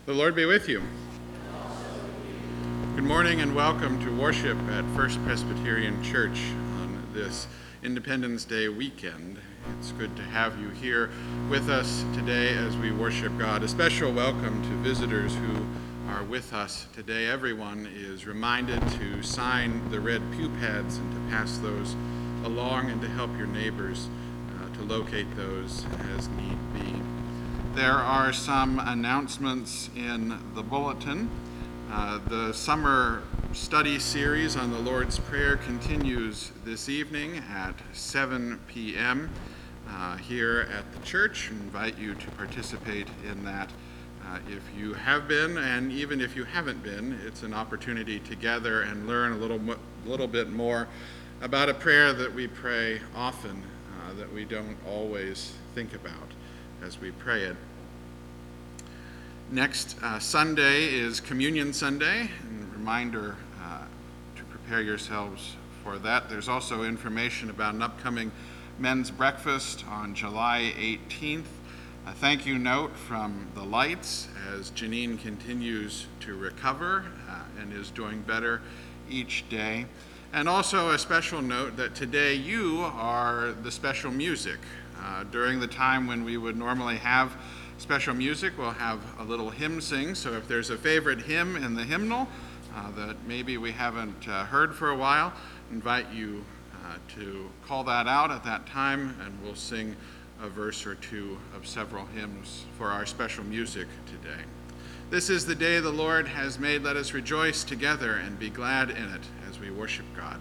The Lord be with you. Good morning and welcome to worship at First Presbyterian Church on this Independence Day weekend. It's good to have you here with us today as we worship God. A special welcome to visitors who are with us today. Everyone is reminded to sign the red pew pads and to pass those along and to help your neighbors to locate those as need be. There are some announcements in the bulletin. The summer study series on the Lord's Prayer continues this evening at 7 p.m. Here at the church. I invite you to participate in that. If you have been, and even if you haven't been, it's an opportunity to gather and learn a little bit more about a prayer that we pray often, that we don't always think about as we pray it. Next Sunday is Communion Sunday, and a reminder to prepare yourselves for that. There's also information about an upcoming men's breakfast on July 18th. A thank you note from the Lights as Janine continues to recover and is doing better each day. And also a special note that today you are the special music. During the time when we would normally have special music, we'll have a little hymn sing. So if there's a favorite hymn in the hymnal that maybe we haven't heard for a while, invite you to call that out at that time, and we'll sing a verse or two of several hymns for our special music today. This is the day the Lord has made. Let us rejoice together and be glad in it as we worship God.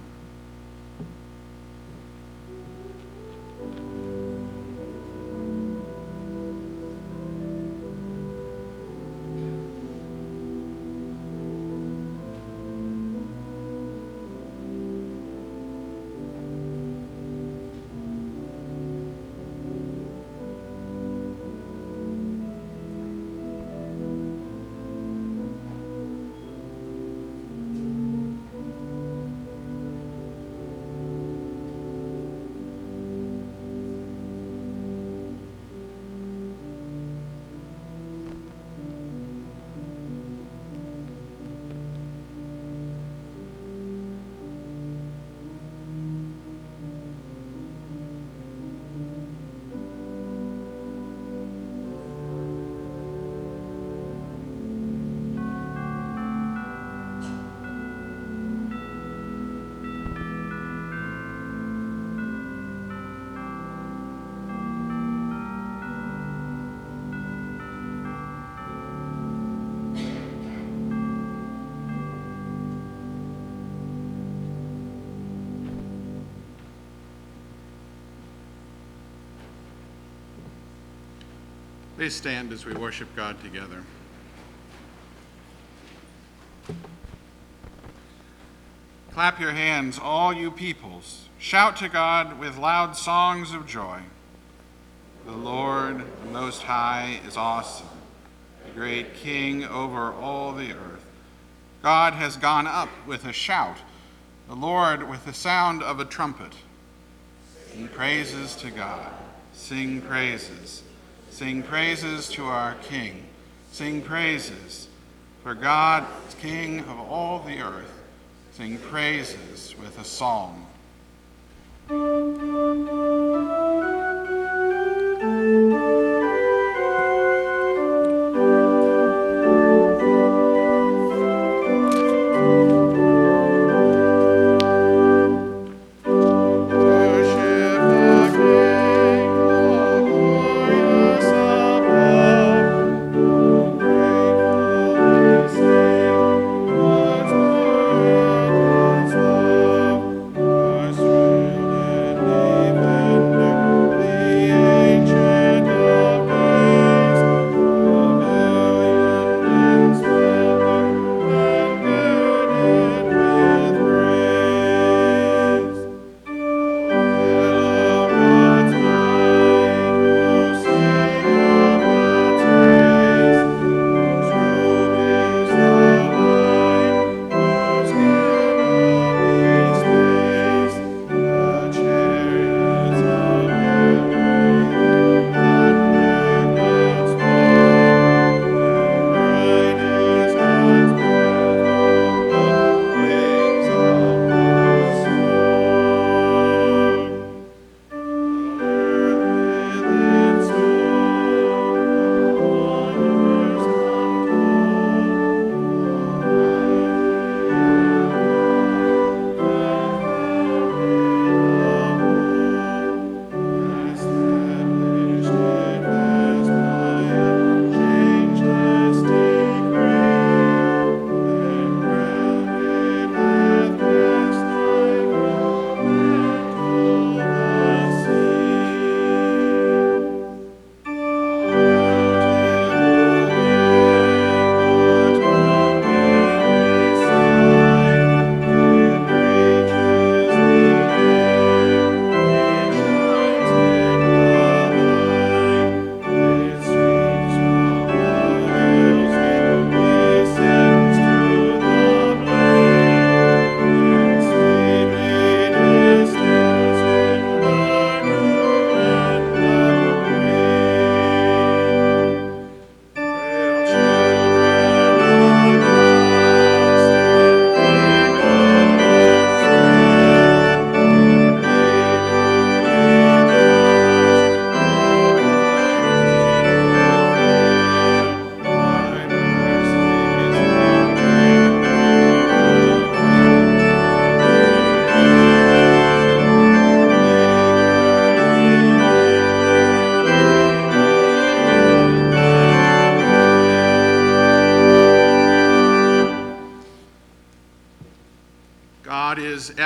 Please stand as we worship God together. Clap your hands, all you peoples. Shout to God with loud songs of joy. The Lord, the Most High, is awesome, the great King over all the earth. God has gone up with a shout, the Lord with the sound of a trumpet. Sing praises to God. Sing praises. Sing praises to our King. Sing praises, for God is King of all the earth. Sing praises with a psalm. Our strength and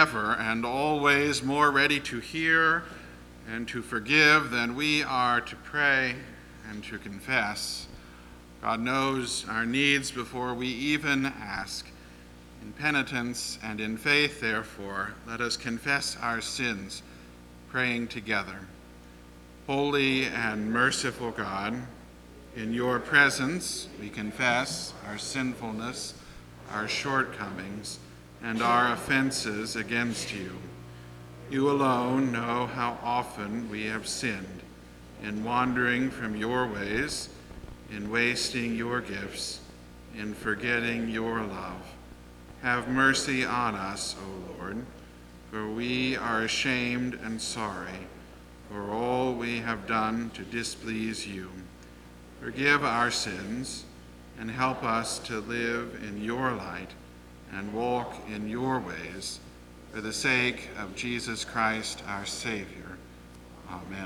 ever and always more ready to hear and to forgive than we are to pray and to confess. God knows our needs before we even ask. In penitence and in faith, therefore, let us confess our sins, praying together. Holy and merciful God, in your presence we confess our sinfulness, our shortcomings, and our offenses against you. You alone know how often we have sinned in wandering from your ways, in wasting your gifts, in forgetting your love. Have mercy on us, O Lord, for we are ashamed and sorry for all we have done to displease you. Forgive our sins and help us to live in your light and walk in your ways, for the sake of Jesus Christ, our Savior. Amen.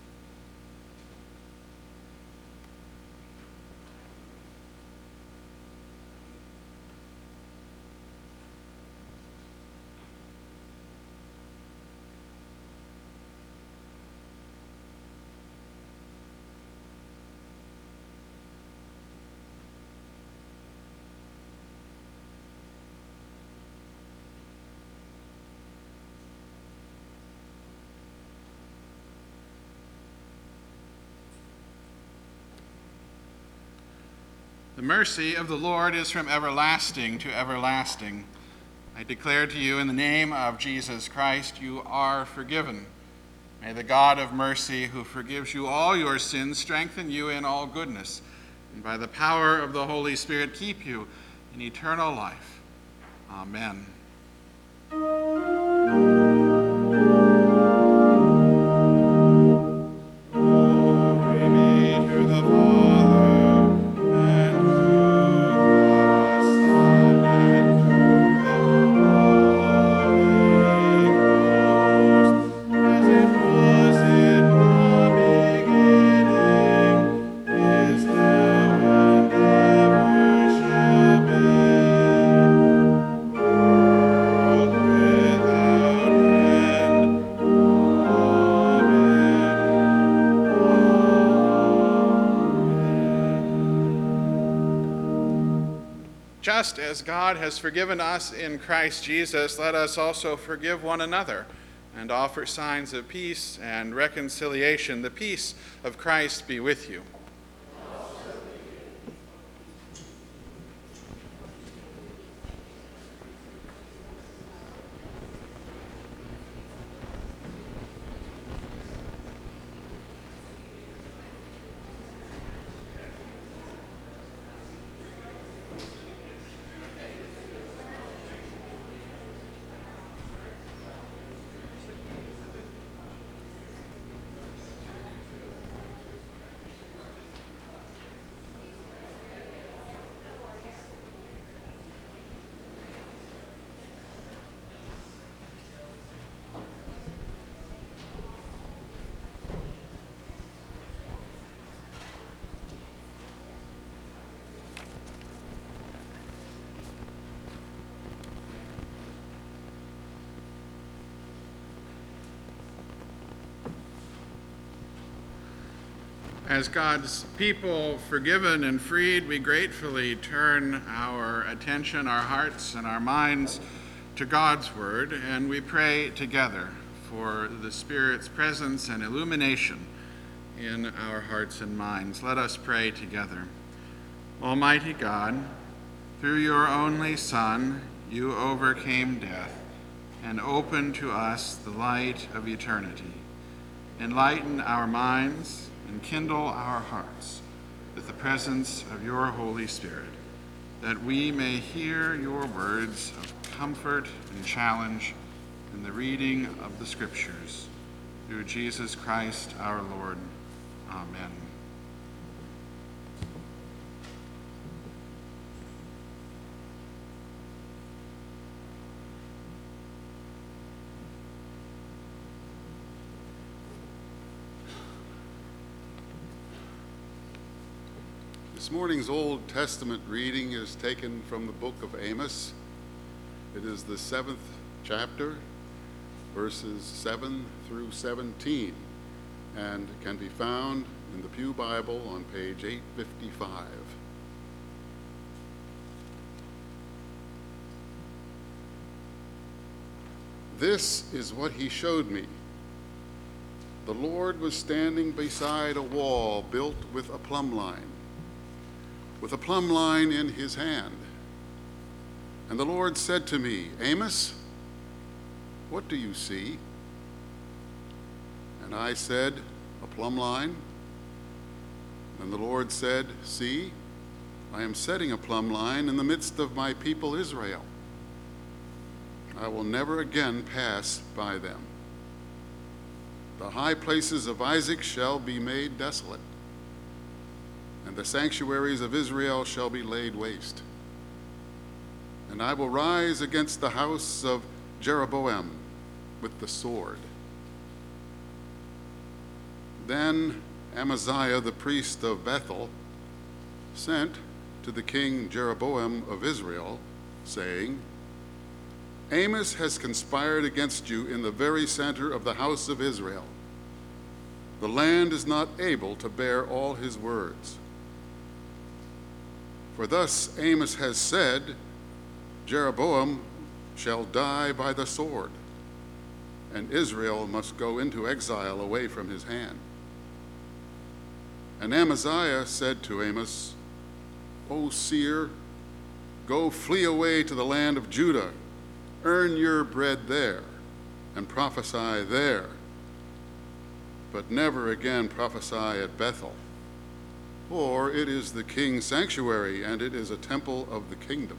The mercy of the Lord is from everlasting to everlasting. I declare to you in the name of Jesus Christ, you are forgiven. May the God of mercy, who forgives you all your sins, strengthen you in all goodness, and by the power of the Holy Spirit keep you in eternal life. Amen. Just as God has forgiven us in Christ Jesus, let us also forgive one another and offer signs of peace and reconciliation. The peace of Christ be with you. As God's people forgiven and freed, we gratefully turn our attention, our hearts, and our minds to God's word, and we pray together for the Spirit's presence and illumination in our hearts and minds. Let us pray together. Almighty God, through your only Son, you overcame death and opened to us the light of eternity. Enlighten our minds and kindle our hearts with the presence of your Holy Spirit, that we may hear your words of comfort and challenge in the reading of the Scriptures. Through Jesus Christ our Lord. Amen. This morning's Old Testament reading is taken from the book of Amos. It is the 7th chapter, verses 7 through 17, and can be found in the Pew Bible on page 855. This is what he showed me. The Lord was standing beside a wall built with a plumb line in his hand. And the Lord said to me, Amos, what do you see? And I said, a plumb line. And the Lord said, see, I am setting a plumb line in the midst of my people Israel. I will never again pass by them. The high places of Isaac shall be made desolate, and the sanctuaries of Israel shall be laid waste. And I will rise against the house of Jeroboam with the sword. Then Amaziah the priest of Bethel sent to the king Jeroboam of Israel, saying, Amos has conspired against you in the very center of the house of Israel. The land is not able to bear all his words. For thus Amos has said, Jeroboam shall die by the sword, and Israel must go into exile away from his hand. And Amaziah said to Amos, O seer, go flee away to the land of Judah. Earn your bread there and prophesy there, but never again prophesy at Bethel, for it is the king's sanctuary and it is a temple of the kingdom.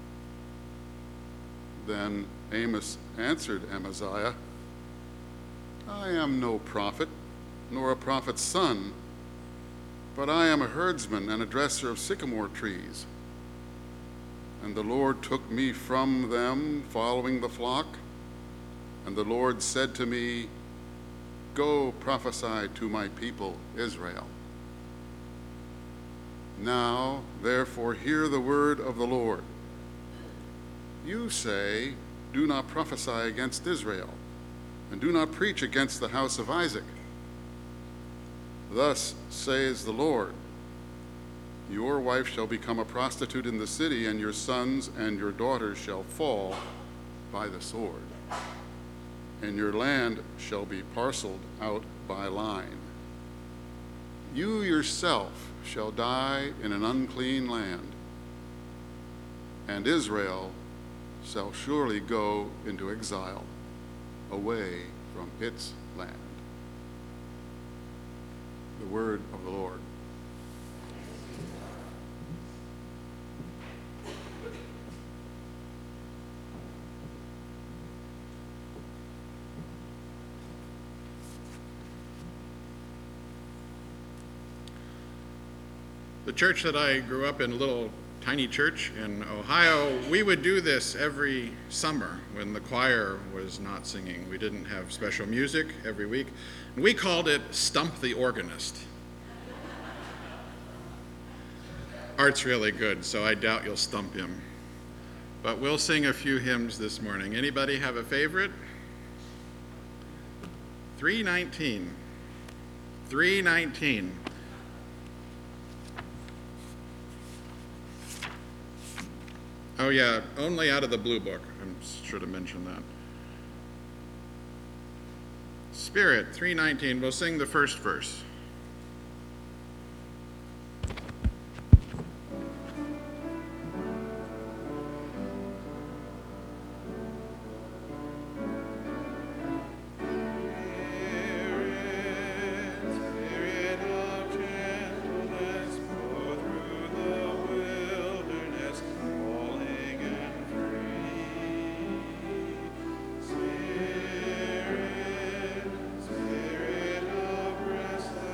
Then Amos answered Amaziah, I am no prophet, nor a prophet's son, but I am a herdsman and a dresser of sycamore trees. And the Lord took me from them following the flock, and the Lord said to me, Go prophesy to my people Israel. Now, therefore, hear the word of the Lord. You say, Do not prophesy against Israel, and do not preach against the house of Isaac. Thus says the Lord, Your wife shall become a prostitute in the city, and your sons and your daughters shall fall by the sword, and your land shall be parceled out by line. You yourself shall die in an unclean land, and Israel shall surely go into exile away from its land. The word of the Lord. The church that I grew up in, a little tiny church in Ohio, we would do this every summer when the choir was not singing. We didn't have special music every week. And we called it Stump the Organist. Art's really good, so I doubt you'll stump him. But we'll sing a few hymns this morning. Anybody have a favorite? 319. 319. Oh yeah, only out of the Blue Book. I should have mentioned that. Spirit, 319. We'll sing the first verse. Spirit of rest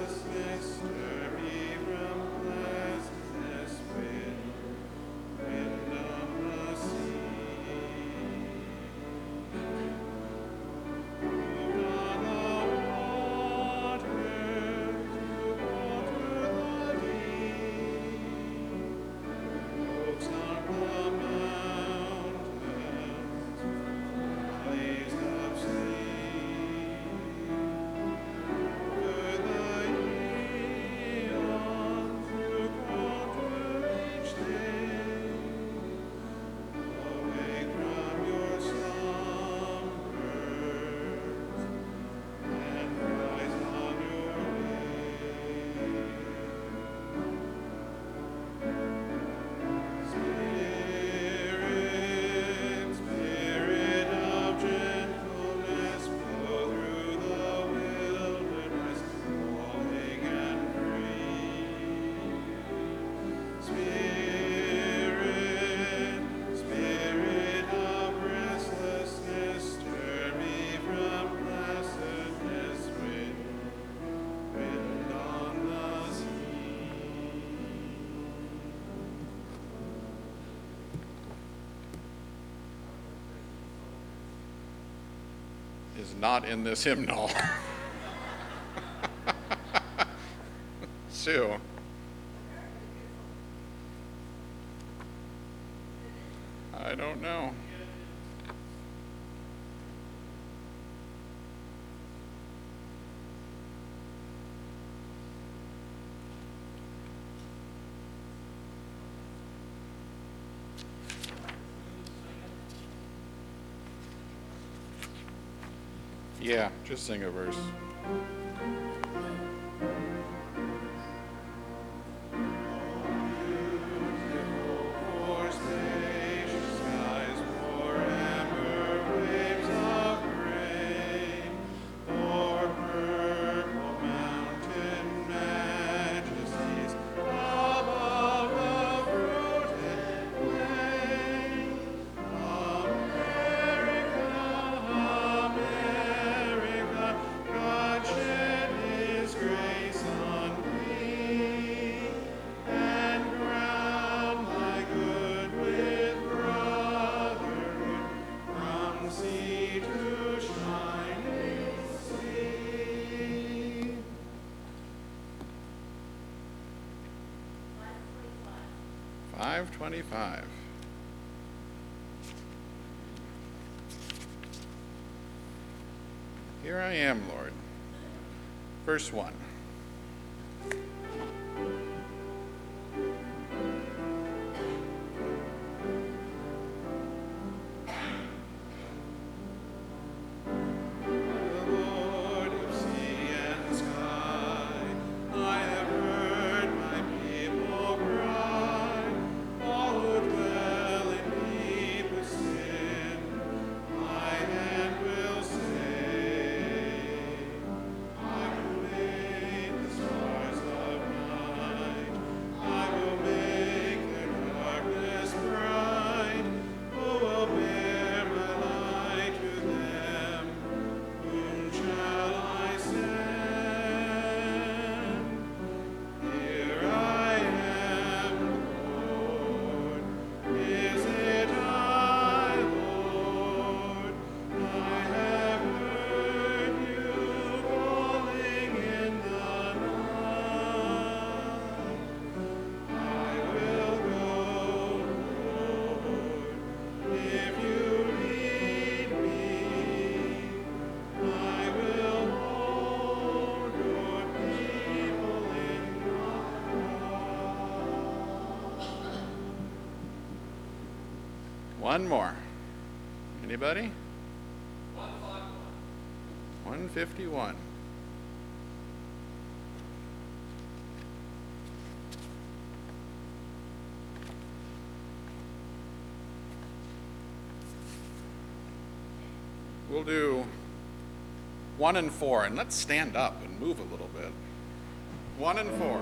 is not in this hymnal. Sue. I don't know. Yeah, just sing a verse. Five 25. Here I am, Lord. Verse 1. One more. Anybody? 151. We'll do 1 and 4, and let's stand up and move a little bit. 1 and 4.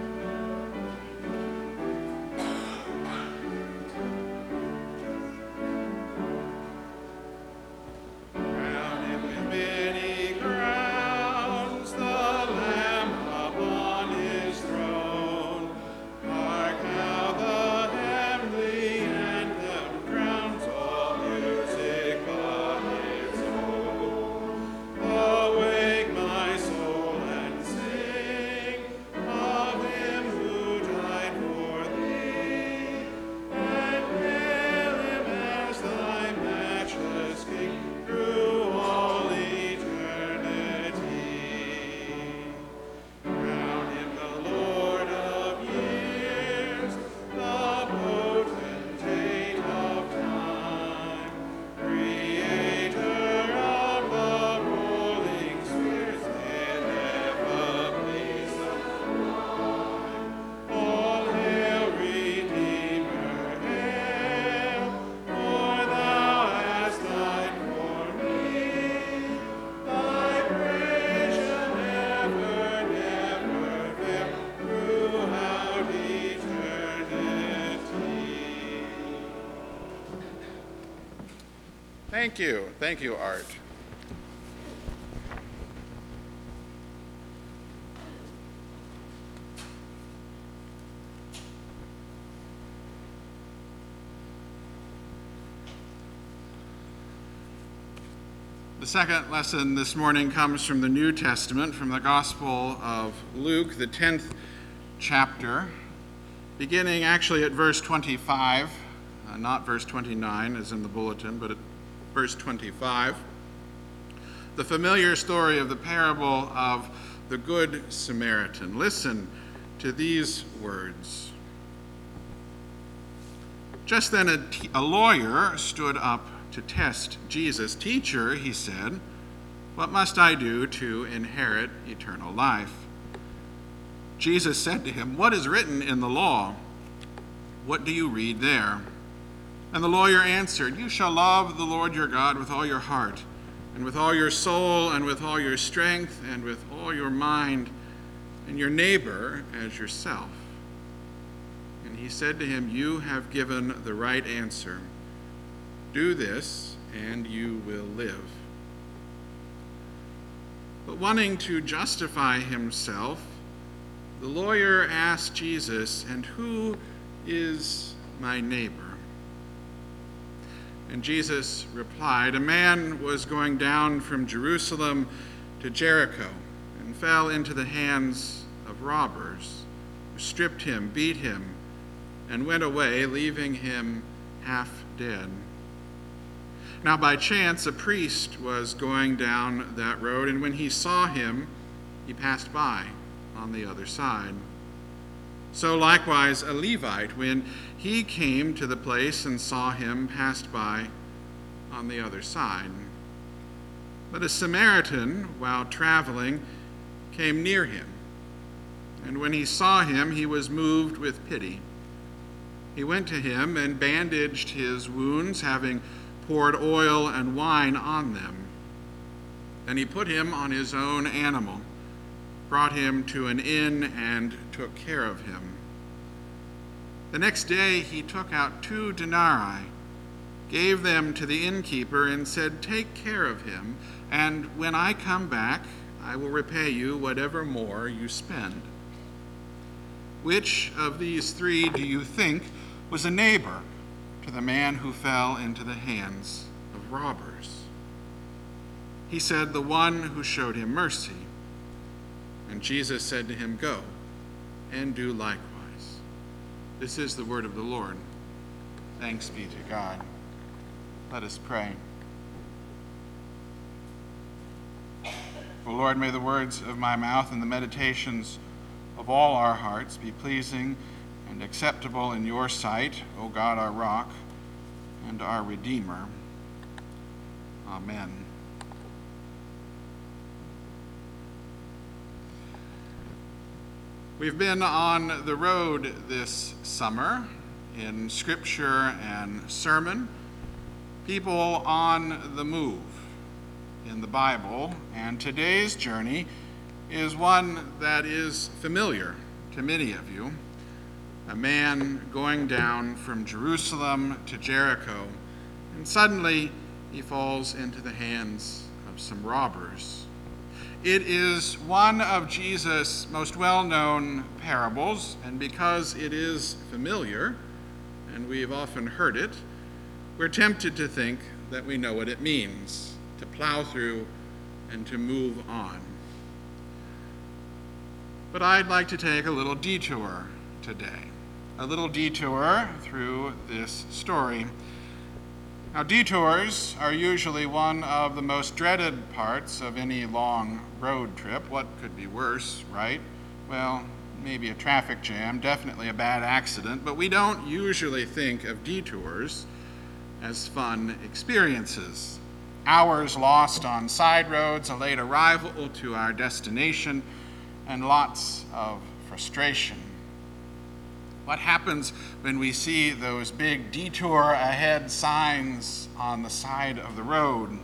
Thank you. Thank you, Art. The second lesson this morning comes from the New Testament, from the Gospel of Luke, the 10th chapter, beginning actually at verse 25, not verse 29 as in the bulletin, but at verse 25. The familiar story of the parable of the Good Samaritan. Listen to these words. Just then a lawyer stood up to test Jesus. "Teacher," he said, "what must I do to inherit eternal life?" Jesus said to him, "What is written in the law? What do you read there?" And the lawyer answered, "You shall love the Lord your God with all your heart, and with all your soul, and with all your strength, and with all your mind, and your neighbor as yourself." And he said to him, "You have given the right answer. Do this, and you will live." But wanting to justify himself, the lawyer asked Jesus, "And who is my neighbor?" And Jesus replied, "A man was going down from Jerusalem to Jericho and fell into the hands of robbers, who stripped him, beat him, and went away, leaving him half dead. Now by chance a priest was going down that road, and when he saw him, he passed by on the other side. So likewise a Levite, when he came to the place and saw him, passed by on the other side. But a Samaritan, while traveling, came near him, and when he saw him, he was moved with pity. He went to him and bandaged his wounds, having poured oil and wine on them. Then he put him on his own animal, brought him to an inn, and took care of him. The next day he took out 2 denarii, gave them to the innkeeper, and said, "Take care of him, and when I come back, I will repay you whatever more you spend." Which of these 3 do you think was a neighbor to the man who fell into the hands of robbers? He said, "The one who showed him mercy." And Jesus said to him, "Go and do likewise." This is the word of the Lord. Thanks be to God. Let us pray. O Lord, may the words of my mouth and the meditations of all our hearts be pleasing and acceptable in your sight, O God, our rock and our Redeemer. Amen. We've been on the road this summer in scripture and sermon, people on the move in the Bible, and today's journey is one that is familiar to many of you. A man going down from Jerusalem to Jericho, and suddenly he falls into the hands of some robbers. It is one of Jesus' most well-known parables, and because it is familiar, and we've often heard it, we're tempted to think that we know what it means, to plow through and to move on. But I'd like to take a little detour today, a little detour through this story. Now, detours are usually one of the most dreaded parts of any long road trip. What could be worse, right? Well, maybe a traffic jam, definitely a bad accident, but we don't usually think of detours as fun experiences. Hours lost on side roads, a late arrival to our destination, and lots of frustration. What happens when we see those big detour ahead signs on the side of the road?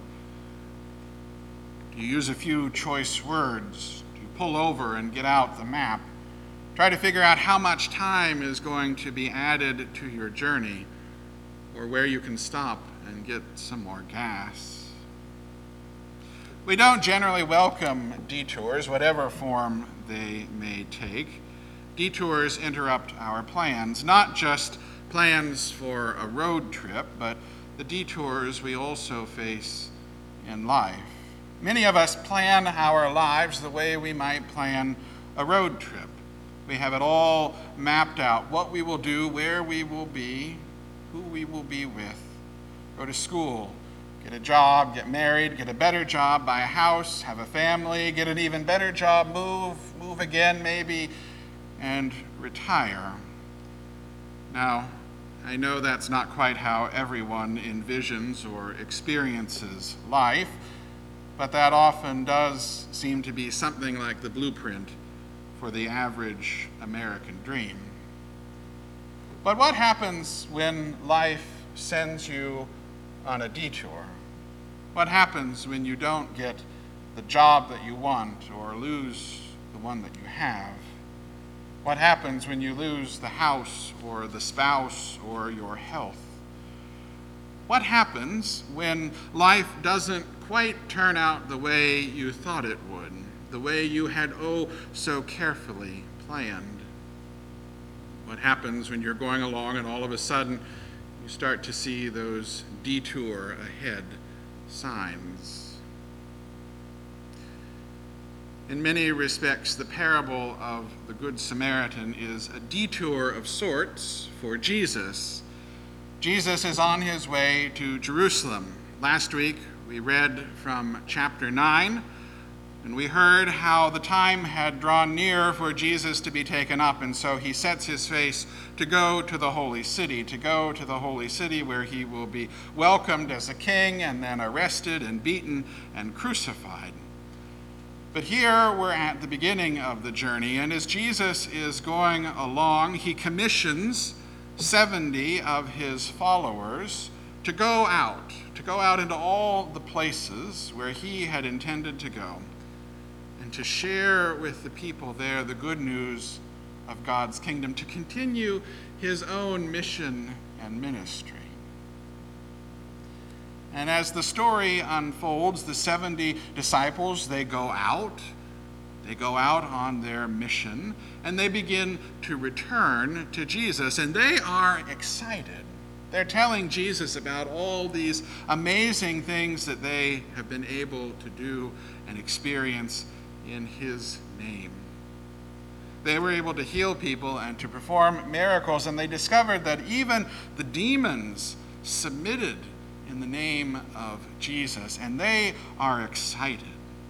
Do you use a few choice words? Do you pull over and get out the map? Try to figure out how much time is going to be added to your journey, or where you can stop and get some more gas. We don't generally welcome detours, whatever form they may take. Detours interrupt our plans, not just plans for a road trip, but the detours we also face in life. Many of us plan our lives the way we might plan a road trip. We have it all mapped out, what we will do, where we will be, who we will be with, go to school, get a job, get married, get a better job, buy a house, have a family, get an even better job, move again maybe, and retire. Now, I know that's not quite how everyone envisions or experiences life, but that often does seem to be something like the blueprint for the average American dream. But what happens when life sends you on a detour? What happens when you don't get the job that you want or lose the one that you have? What happens when you lose the house or the spouse or your health? What happens when life doesn't quite turn out the way you thought it would, the way you had so carefully planned? What happens when you're going along and all of a sudden you start to see those detour ahead signs? In many respects, the parable of the Good Samaritan is a detour of sorts for Jesus. Jesus is on his way to Jerusalem. Last week, we read from chapter 9, and we heard how the time had drawn near for Jesus to be taken up, and so he sets his face to go to the holy city, where he will be welcomed as a king and then arrested and beaten and crucified. But here we're at the beginning of the journey, and as Jesus is going along, he commissions 70 of his followers to go out into all the places where he had intended to go, and to share with the people there the good news of God's kingdom, to continue his own mission and ministry. And as the story unfolds, the 70 disciples, they go out on their mission, and they begin to return to Jesus, and they are excited. They're telling Jesus about all these amazing things that they have been able to do and experience in his name. They were able to heal people and to perform miracles, and they discovered that even the demons submitted in the name of Jesus, and they are excited.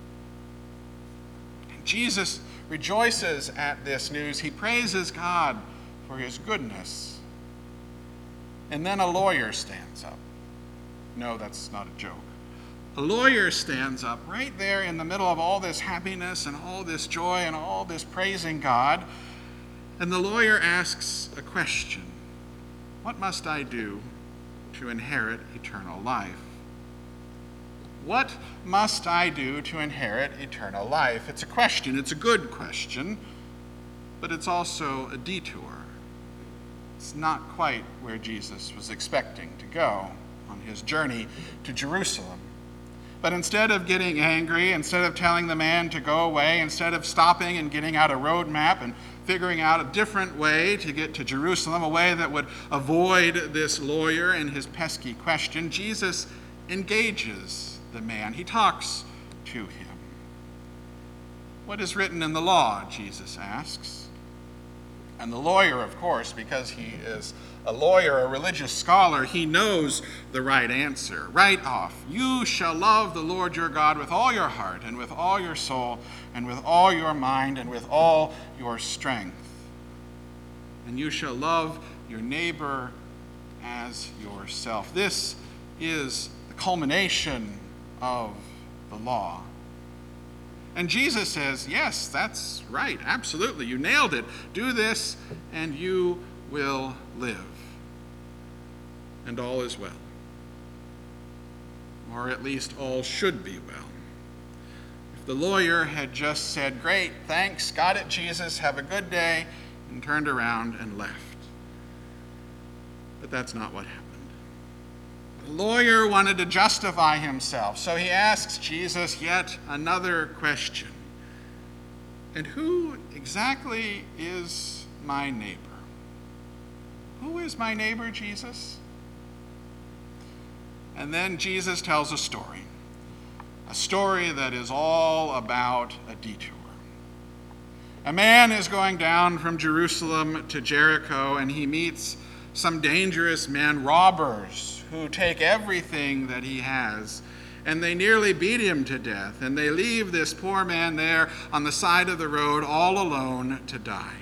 And Jesus rejoices at this news. He praises God for his goodness. And then a lawyer stands up. No, that's not a joke. A lawyer stands up right there in the middle of all this happiness and all this joy and all this praising God. And the lawyer asks a question. What must I do to inherit eternal life? What must I do to inherit eternal life? It's a question. It's a good question, but it's also a detour. It's not quite where Jesus was expecting to go on his journey to Jerusalem. But instead of getting angry, instead of telling the man to go away, instead of stopping and getting out a road map and figuring out a different way to get to Jerusalem, a way that would avoid this lawyer and his pesky question, Jesus engages the man. He talks to him. What is written in the law? Jesus asks. And the lawyer, of course, because he is a lawyer, a religious scholar, he knows the right answer right off. You shall love the Lord your God with all your heart and with all your soul and with all your mind and with all your strength. And you shall love your neighbor as yourself. This is the culmination of the law. And Jesus says, yes, that's right, absolutely, you nailed it. Do this and you will live. And all is well. Or at least all should be well. If the lawyer had just said, great, thanks, got it, Jesus, have a good day, and turned around and left. But that's not what happened. The lawyer wanted to justify himself, so he asks Jesus yet another question. And who exactly is my neighbor? Who is my neighbor, Jesus? And then Jesus tells a story. a story that is all about a detour. A man is going down from Jerusalem to Jericho, and he meets some dangerous men, robbers, who take everything that he has, and they nearly beat him to death, and they leave this poor man there on the side of the road all alone to die.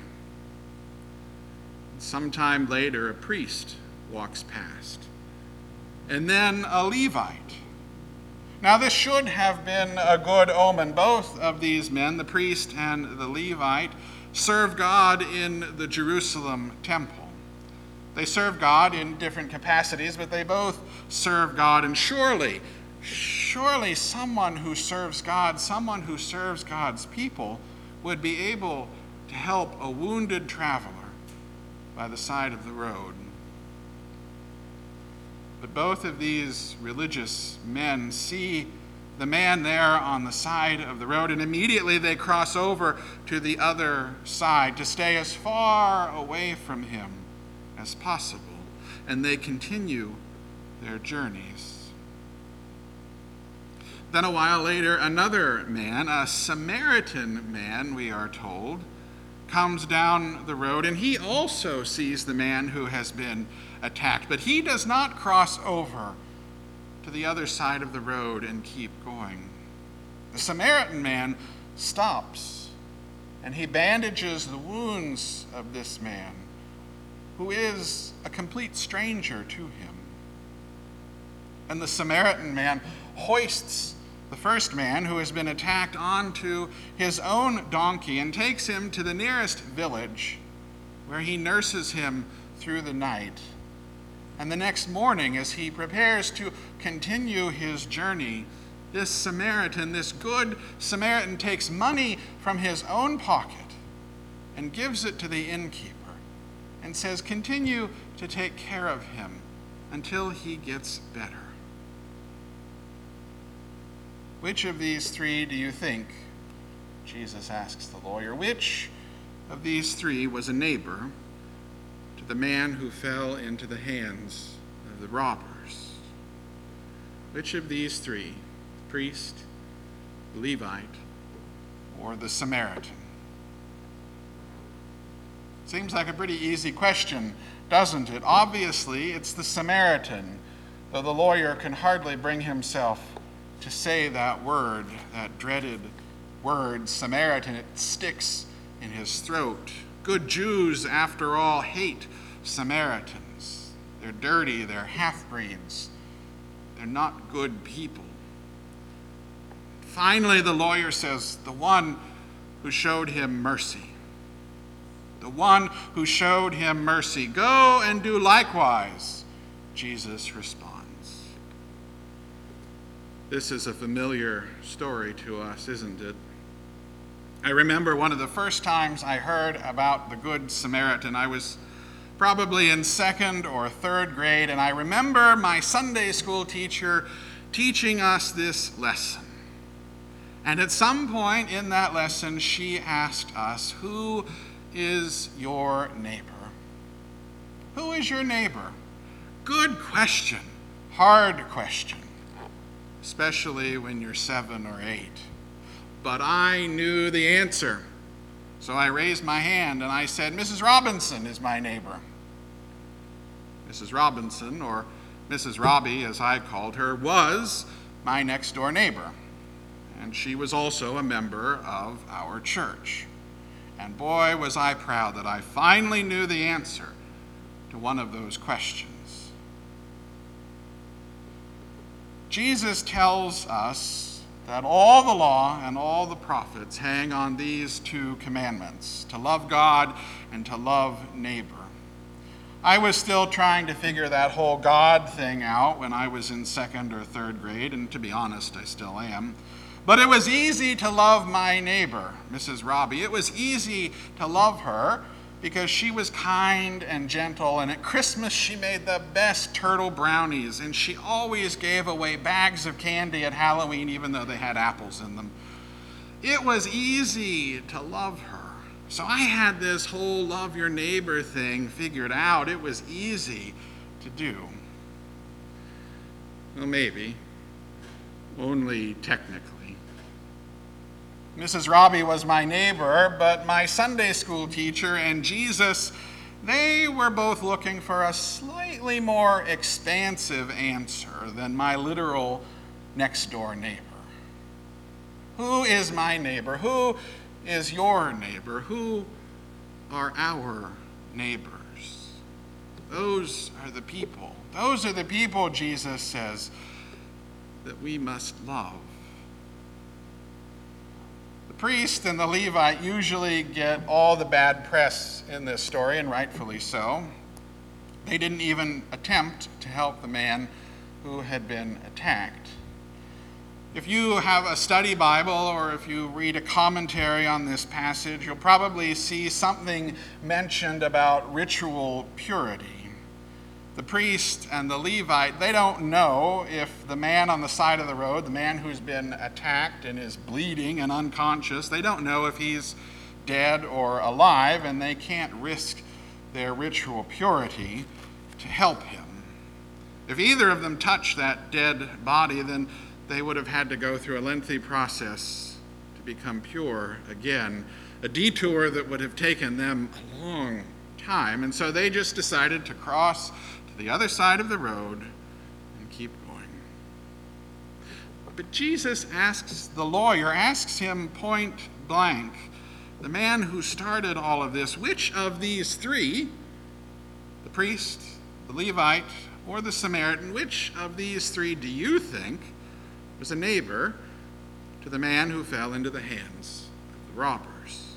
Sometime later, a priest walks past, and then a Levite. Now, this should have been a good omen. Both of these men, the priest and the Levite, served God in the Jerusalem temple. They served God in different capacities, but they both served God. And surely someone who serves God, someone who serves God's people, would be able to help a wounded traveler by the side of the road. But both of these religious men see the man there on the side of the road, and immediately they cross over to the other side to stay as far away from him as possible, and they continue their journeys. Then a while later, another man, a Samaritan man, we are told, comes down the road, and he also sees the man who has been attacked, but he does not cross over to the other side of the road and keep going. The Samaritan man stops, and he bandages the wounds of this man, who is a complete stranger to him. And the Samaritan man hoists the first man who has been attacked onto his own donkey and takes him to the nearest village, where he nurses him through the night. And the next morning, as he prepares to continue his journey, this Samaritan, this good Samaritan, takes money from his own pocket and gives it to the innkeeper and says, "Continue to take care of him until he gets better." Which of these three do you think, Jesus asks the lawyer, which of these three was a neighbor to the man who fell into the hands of the robbers? Which of these three, the priest, the Levite, or the Samaritan? Seems like a pretty easy question, doesn't it? Obviously, it's the Samaritan, though the lawyer can hardly bring himself to say that word, that dreaded word, Samaritan. It sticks in his throat. Good Jews, after all, hate Samaritans. They're dirty, they're half-breeds. They're not good people. Finally, the lawyer says, the one who showed him mercy. The one who showed him mercy. Go and do likewise, Jesus responds. This is a familiar story to us, isn't it? I remember one of the first times I heard about the Good Samaritan. I was probably in 2nd or 3rd grade, and I remember my Sunday school teacher teaching us this lesson. And at some point in that lesson, she asked us, "Who is your neighbor?" Who is your neighbor? Good question, hard question, especially when you're 7 or 8. But I knew the answer. So I raised my hand and I said, "Mrs. Robinson is my neighbor." Mrs. Robinson, or Mrs. Robbie as I called her, was my next door neighbor. And she was also a member of our church. And boy, was I proud that I finally knew the answer to one of those questions. Jesus tells us that all the law and all the prophets hang on these 2 commandments, to love God and to love neighbor. I was still trying to figure that whole God thing out when I was in 2nd or 3rd grade, and to be honest, I still am. But it was easy to love my neighbor, Mrs. Robbie. It was easy to love her because she was kind and gentle, and at Christmas she made the best turtle brownies, and she always gave away bags of candy at Halloween even though they had apples in them. It was easy to love her. So I had this whole love your neighbor thing figured out. It was easy to do. Well, maybe only technically. Mrs. Robbie was my neighbor, but my Sunday school teacher and Jesus, they were both looking for a slightly more expansive answer than my literal next-door neighbor. Who is my neighbor? Who is your neighbor? Who are our neighbors? Those are the people. Those are the people, Jesus says, that we must love. The priest and the Levite usually get all the bad press in this story, and rightfully so. They didn't even attempt to help the man who had been attacked. If you have a study Bible or if you read a commentary on this passage, you'll probably see something mentioned about ritual purity. The priest and the Levite, they don't know if the man on the side of the road, the man who's been attacked and is bleeding and unconscious, they don't know if he's dead or alive, and they can't risk their ritual purity to help him. If either of them touched that dead body, then they would have had to go through a lengthy process to become pure again, a detour that would have taken them a long time. And so they just decided to cross to the other side of the road and keep going. But Jesus asks him point blank, the man who started all of this, which of these three, the priest, the Levite, or the Samaritan, which of these three do you think was a neighbor to the man who fell into the hands of the robbers?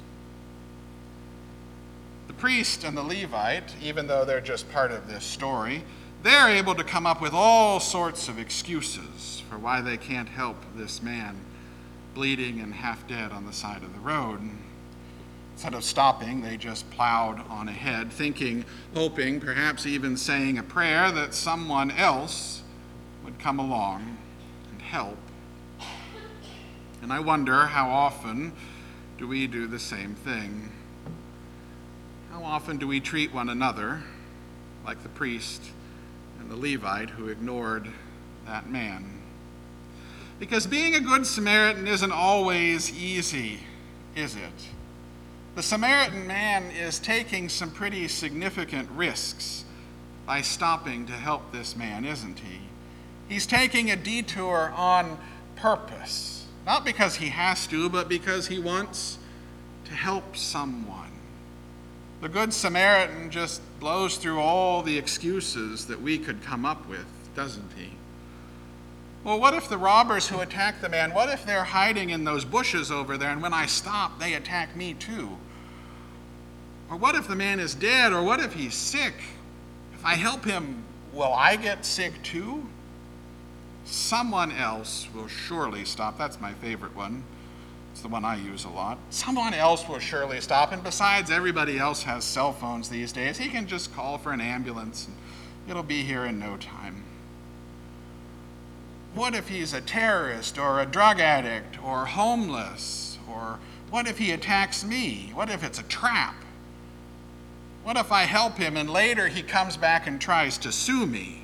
The priest and the Levite, even though they're just part of this story, they're able to come up with all sorts of excuses for why they can't help this man bleeding and half dead on the side of the road. Instead of stopping, they just plowed on ahead, thinking, hoping, perhaps even saying a prayer that someone else would come along and help. And I wonder, how often do we do the same thing? How often do we treat one another like the priest and the Levite who ignored that man? Because being a good Samaritan isn't always easy, is it? The Samaritan man is taking some pretty significant risks by stopping to help this man, isn't he? He's taking a detour on purpose, not because he has to, but because he wants to help someone. The Good Samaritan just blows through all the excuses that we could come up with, doesn't he? Well, what if the robbers who attacked the man, what if they're hiding in those bushes over there, and when I stop, they attack me too? Or what if the man is dead, or what if he's sick? If I help him, will I get sick too? Someone else will surely stop. That's my favorite one. It's the one I use a lot. Someone else will surely stop, and besides, everybody else has cell phones these days. He can just call for an ambulance, and it'll be here in no time. What if he's a terrorist, or a drug addict, or homeless? Or what if he attacks me? What if it's a trap? What if I help him and later he comes back and tries to sue me?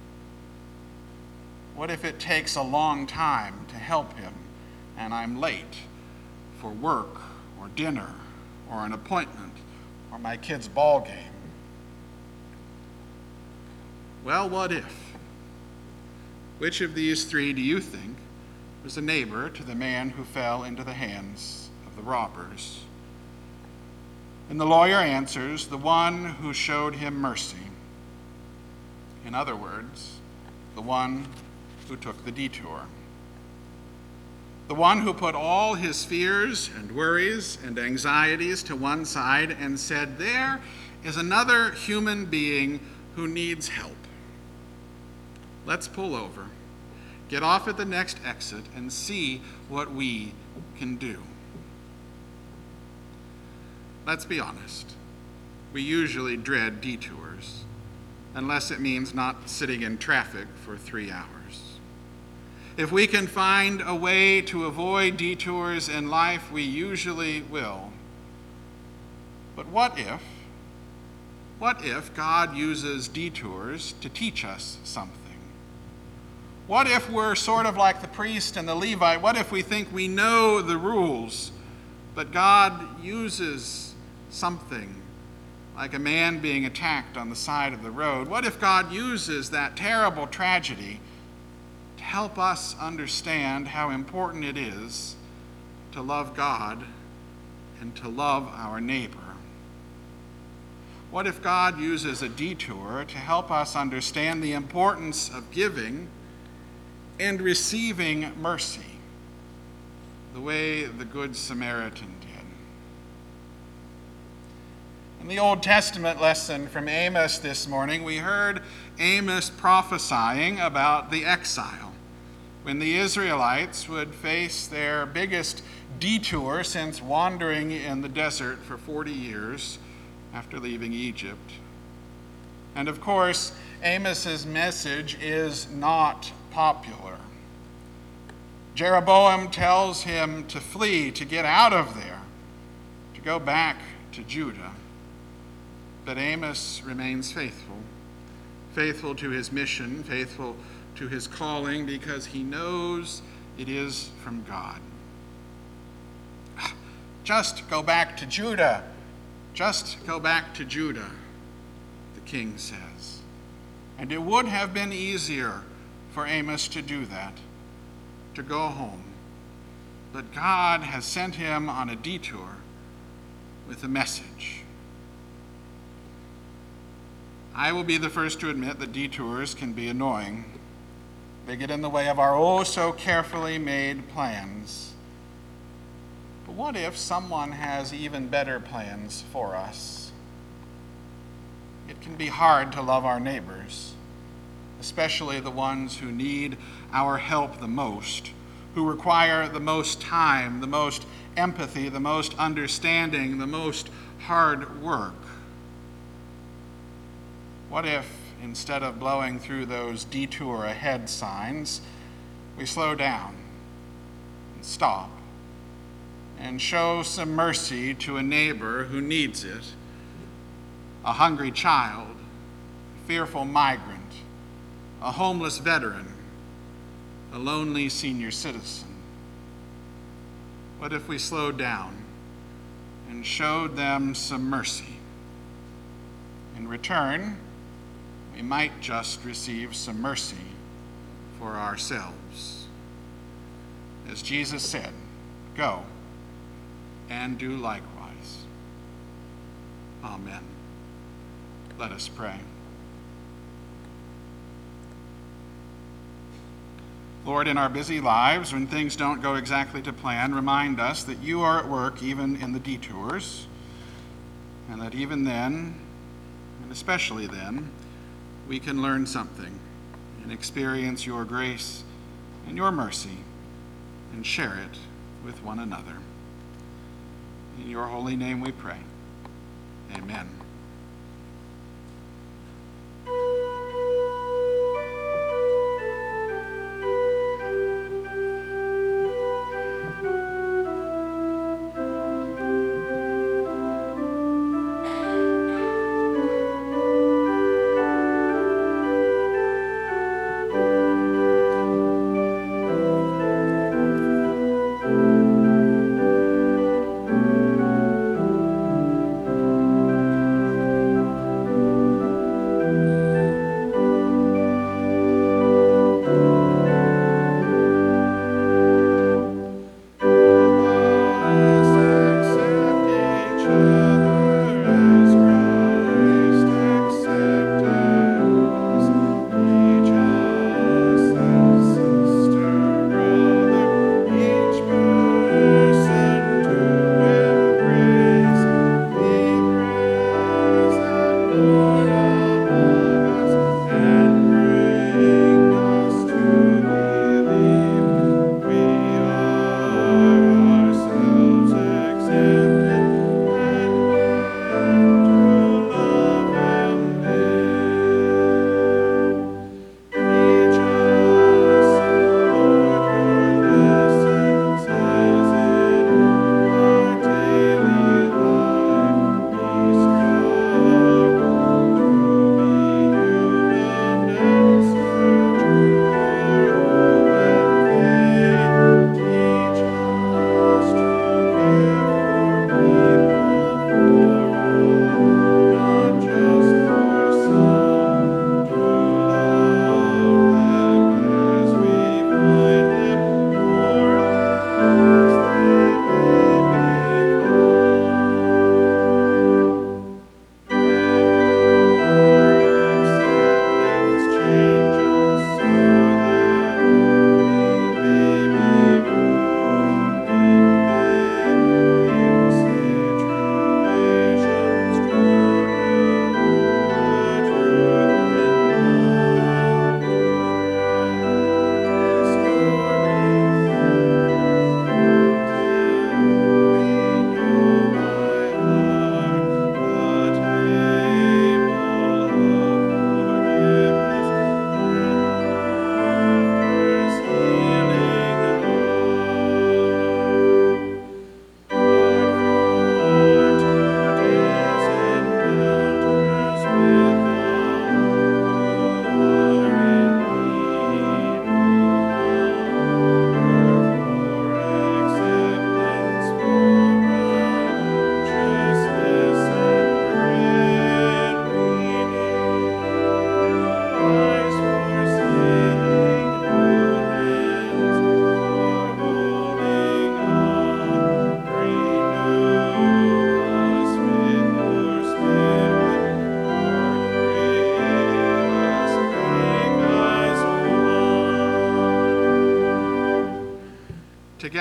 What if it takes a long time to help him and I'm late for work or dinner or an appointment or my kid's ball game? Well, what if? Which of these three do you think was a neighbor to the man who fell into the hands of the robbers? And the lawyer answers, the one who showed him mercy. In other words, the one who took the detour. The one who put all his fears and worries and anxieties to one side and said, there is another human being who needs help. Let's pull over, get off at the next exit, and see what we can do. Let's be honest. We usually dread detours, unless it means not sitting in traffic for 3 hours. If we can find a way to avoid detours in life, we usually will. But what if God uses detours to teach us something? What if we're sort of like the priest and the Levite? What if we think we know the rules, but God uses something like a man being attacked on the side of the road? What if God uses that terrible tragedy to help us understand how important it is to love God and to love our neighbor? What if God uses a detour to help us understand the importance of giving and receiving mercy, the way the Good Samaritan did? In the Old Testament lesson from Amos this morning, we heard Amos prophesying about the exile, when the Israelites would face their biggest detour since wandering in the desert for 40 years after leaving Egypt. And of course, Amos's message is not popular. Jeroboam tells him to flee, to get out of there, to go back to Judah. But Amos remains faithful, faithful to his mission, faithful to his calling, because he knows it is from God. Just go back to Judah. Just go back to Judah, the king says. And it would have been easier for Amos to do that, to go home. But God has sent him on a detour with a message. I will be the first to admit that detours can be annoying. They get in the way of our oh so carefully made plans. But what if someone has even better plans for us? It can be hard to love our neighbors, especially the ones who need our help the most, who require the most time, the most empathy, the most understanding, the most hard work. What if, instead of blowing through those detour ahead signs, we slow down and stop and show some mercy to a neighbor who needs it, a hungry child, a fearful migrant, a homeless veteran, a lonely senior citizen? What if we slowed down and showed them some mercy? In return, we might just receive some mercy for ourselves. As Jesus said, go and do likewise. Amen. Let us pray. Lord, in our busy lives, when things don't go exactly to plan, remind us that you are at work even in the detours, and that even then, and especially then, we can learn something and experience your grace and your mercy and share it with one another. In your holy name we pray. Amen.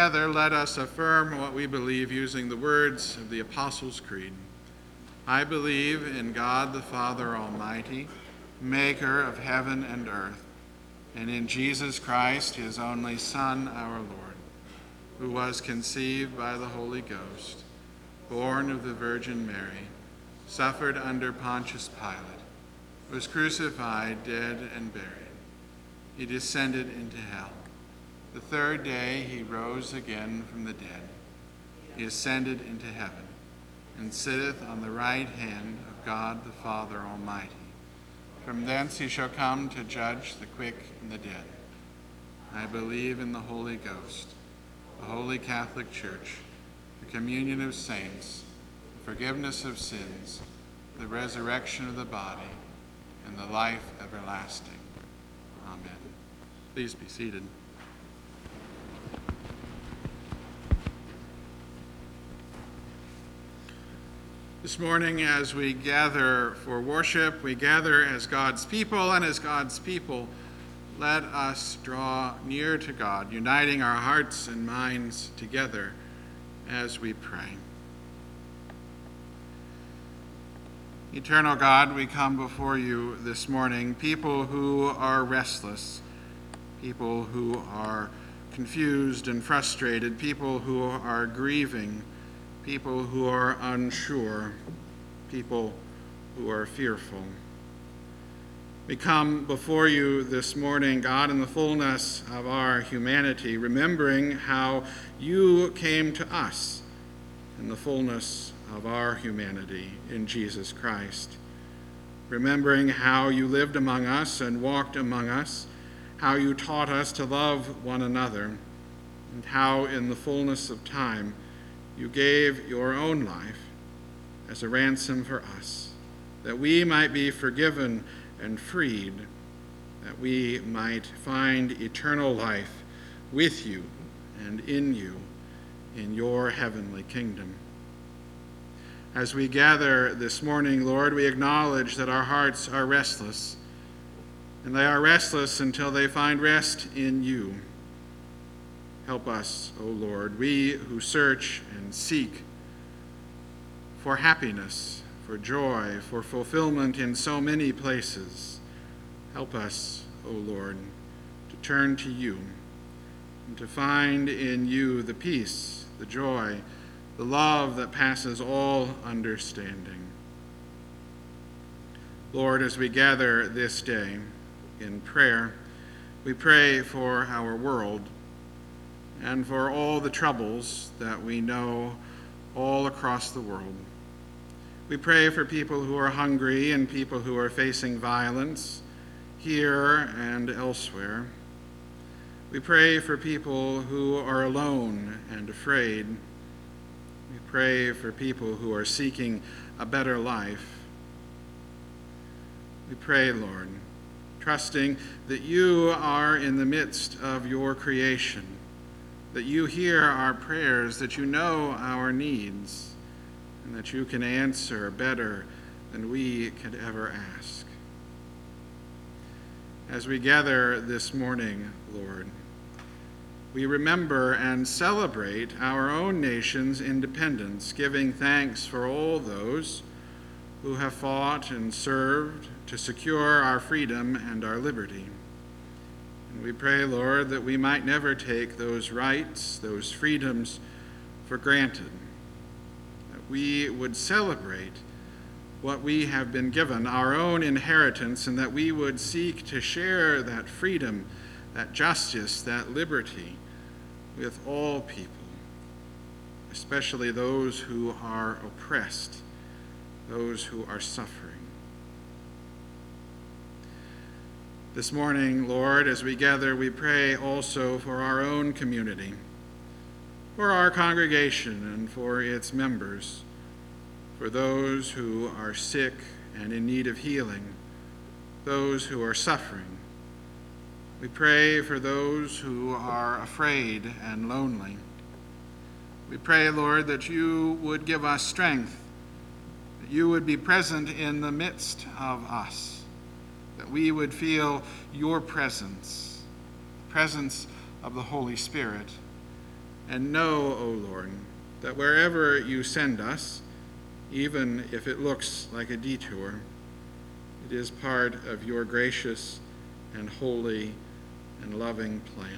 Together, let us affirm what we believe using the words of the Apostles' Creed. I believe in God the Father Almighty, maker of heaven and earth, and in Jesus Christ, his only Son, our Lord, who was conceived by the Holy Ghost, born of the Virgin Mary, suffered under Pontius Pilate, was crucified, dead, and buried. He descended into hell. The third day he rose again from the dead. He ascended into heaven, and sitteth on the right hand of God the Father Almighty. From thence he shall come to judge the quick and the dead. I believe in the Holy Ghost, the Holy Catholic Church, the communion of saints, the forgiveness of sins, the resurrection of the body, and the life everlasting. Amen. Please be seated. This morning, as we gather for worship, we gather as God's people, and as God's people, let us draw near to God, uniting our hearts and minds together as we pray. Eternal God, we come before you this morning, people who are restless, people who are confused and frustrated, people who are grieving, people who are unsure, people who are fearful. We come before you this morning, God, in the fullness of our humanity, remembering how you came to us in the fullness of our humanity in Jesus Christ. Remembering how you lived among us and walked among us, how you taught us to love one another, and how in the fullness of time you gave your own life as a ransom for us, that we might be forgiven and freed, that we might find eternal life with you and in you in your heavenly kingdom. As we gather this morning, Lord, we acknowledge that our hearts are restless, and they are restless until they find rest in you. Help us, O Lord, we who search and seek for happiness, for joy, for fulfillment in so many places. Help us, O Lord, to turn to you and to find in you the peace, the joy, the love that passes all understanding. Lord, as we gather this day in prayer, we pray for our world, and for all the troubles that we know all across the world. We pray for people who are hungry and people who are facing violence here and elsewhere. We pray for people who are alone and afraid. We pray for people who are seeking a better life. We pray, Lord, trusting that you are in the midst of your creation, that you hear our prayers, that you know our needs, and that you can answer better than we could ever ask. As we gather this morning, Lord, we remember and celebrate our own nation's independence, giving thanks for all those who have fought and served to secure our freedom and our liberty. And we pray, Lord, that we might never take those rights, those freedoms for granted, that we would celebrate what we have been given, our own inheritance, and that we would seek to share that freedom, that justice, that liberty with all people, especially those who are oppressed, those who are suffering. This morning, Lord, as we gather, we pray also for our own community, for our congregation and for its members, for those who are sick and in need of healing, those who are suffering. We pray for those who are afraid and lonely. We pray, Lord, that you would give us strength, that you would be present in the midst of us, that we would feel your presence, the presence of the Holy Spirit, and know, O Lord, that wherever you send us, even if it looks like a detour, it is part of your gracious and holy and loving plan.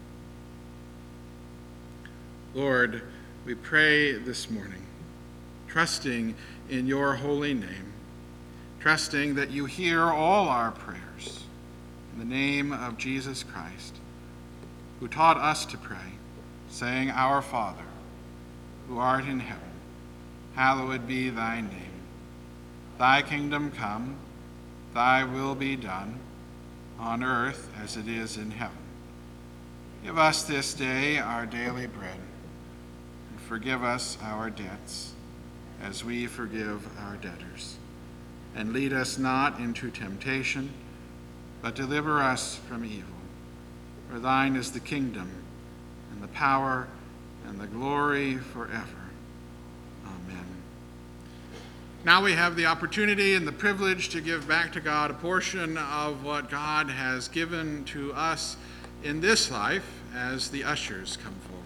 Lord, we pray this morning, trusting in your holy name, trusting that you hear all our prayers, in the name of Jesus Christ, who taught us to pray, saying, Our Father, who art in heaven, hallowed be thy name. Thy kingdom come, thy will be done, on earth as it is in heaven. Give us this day our daily bread, and forgive us our debts, as we forgive our debtors. And lead us not into temptation, but deliver us from evil. For thine is the kingdom, and the power, and the glory forever. Amen. Now we have the opportunity and the privilege to give back to God a portion of what God has given to us in this life as the ushers come forward.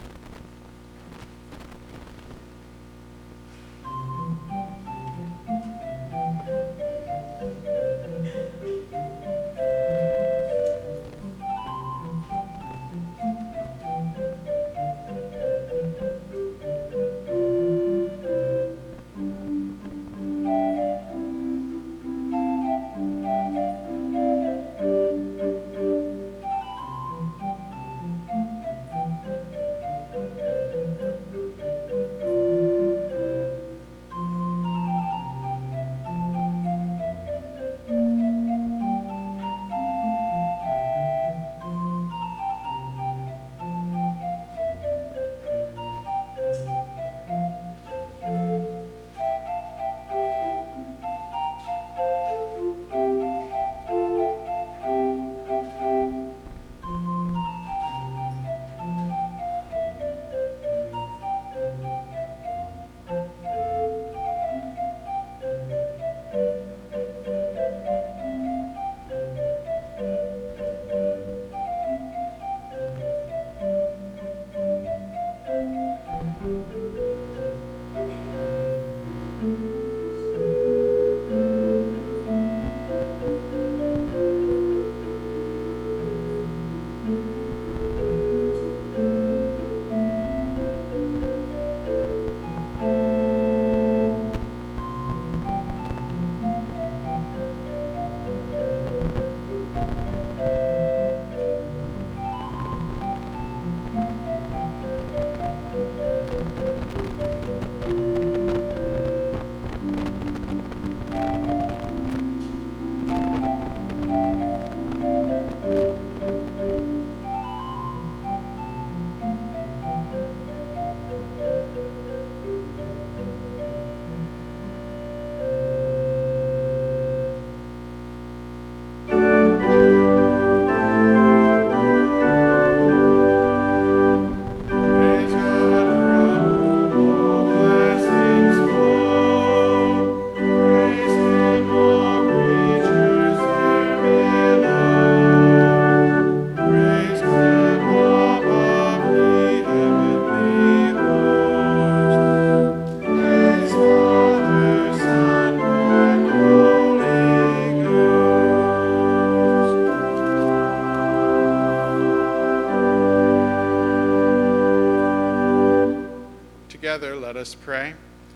Together, let us pray.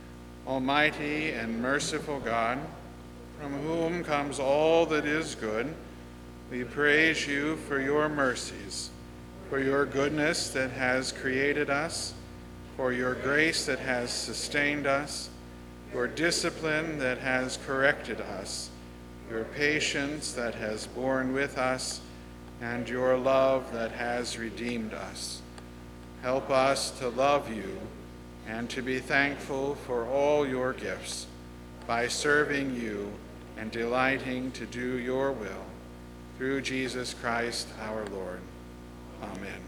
Almighty and merciful God, from whom comes all that is good, we praise you for your mercies, for your goodness that has created us, for your grace that has sustained us, your discipline that has corrected us, your patience that has borne with us, and your love that has redeemed us. Help us to love you and to be thankful for all your gifts by serving you and delighting to do your will. Through Jesus Christ our Lord. Amen.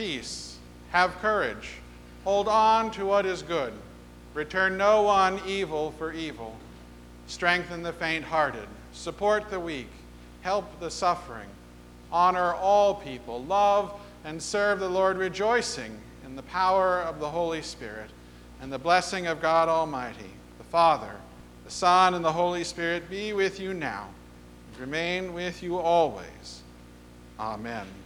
peace. Have courage. Hold on to what is good. Return no one evil for evil. Strengthen the faint-hearted. Support the weak. Help the suffering. Honor all people. Love and serve the Lord, rejoicing in the power of the Holy Spirit and the blessing of God Almighty, the Father, the Son, and the Holy Spirit be with you now and remain with you always. Amen.